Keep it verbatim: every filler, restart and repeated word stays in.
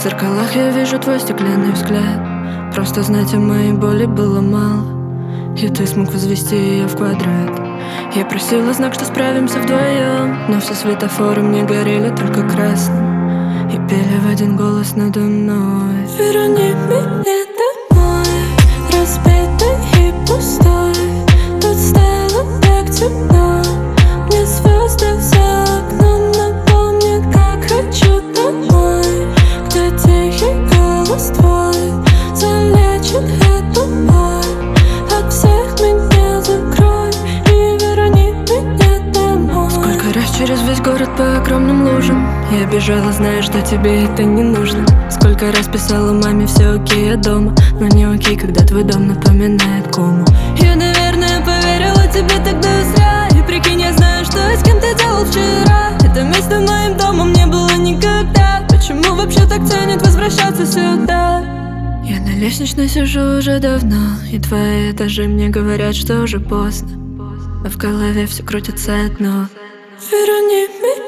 зеркалах я вижу твой стеклянный взгляд. Просто знать о моей боли было мало, и ты смог возвести ее в квадрат. Я просила знак, что справимся вдвоем, но все светофоры мне горели только красным и пели в один голос надо мной: верни меня домой, разбитый и пустой. Тут стало так темно, мне звезды за окном напомнят, как хочу домой, где тихий голос твой залечит эту боль. От всех меня закрой и верни меня домой. Сколько раз через весь город по огромным лужам я бежала, зная, что тебе это не нужно. Сколько раз писала маме: все окей, я дома. Но не окей, когда твой дом напоминает кому. Я, наверное, поверила тебе тогда зря. И прикинь, я знаю, что и с кем ты делал вчера. Это место моим домом не было никогда. Почему вообще так тянет возвращаться сюда? Я на лестничной сижу уже давно, и твои этажи мне говорят, что уже поздно, а в голове все крутится одно: верни меня